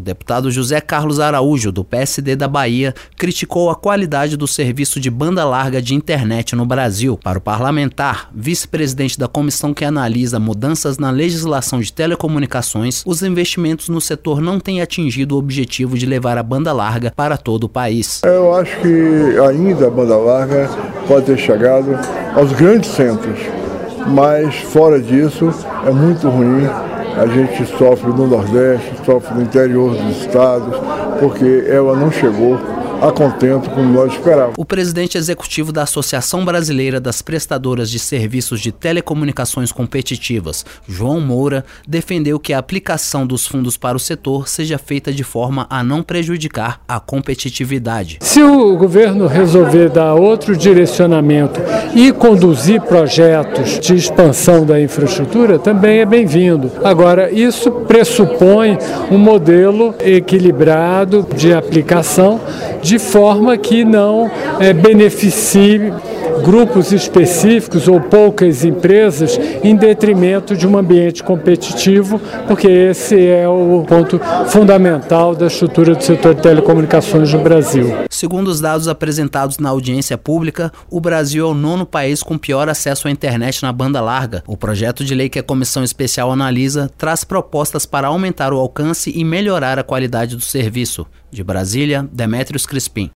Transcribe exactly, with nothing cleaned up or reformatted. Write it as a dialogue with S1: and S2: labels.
S1: deputado José Carlos Araújo, do P S D da Bahia, criticou a qualidade do serviço de banda larga de internet no Brasil. Para o parlamentar, vice-presidente da comissão que analisa mudanças na legislação de telecomunicações, os investimentos no setor não têm atingido o objetivo de levar a banda larga para todo o país.
S2: Eu acho que ainda a banda larga pode ter chegado aos grandes centros, mas fora disso é muito ruim. A gente sofre no Nordeste, sofre no interior dos estados, porque ela não chegou a contento como nós esperávamos.
S1: O presidente executivo da Associação Brasileira das Prestadoras de Serviços de Telecomunicações Competitivas, João Moura, defendeu que a aplicação dos fundos para o setor seja feita de forma a não prejudicar a competitividade.
S3: Se o governo resolver dar outro direcionamento e conduzir projetos de expansão da infraestrutura, também é bem-vindo. Agora, isso pressupõe um modelo equilibrado de aplicação, de forma que não é, beneficie grupos específicos ou poucas empresas em detrimento de um ambiente competitivo, porque esse é o ponto fundamental da estrutura do setor de telecomunicações no Brasil.
S1: Segundo os dados apresentados na audiência pública, o Brasil é o nono país com pior acesso à internet na banda larga. O projeto de lei que a Comissão Especial analisa traz propostas para aumentar o alcance e melhorar a qualidade do serviço. De Brasília, Demétrios Crispim.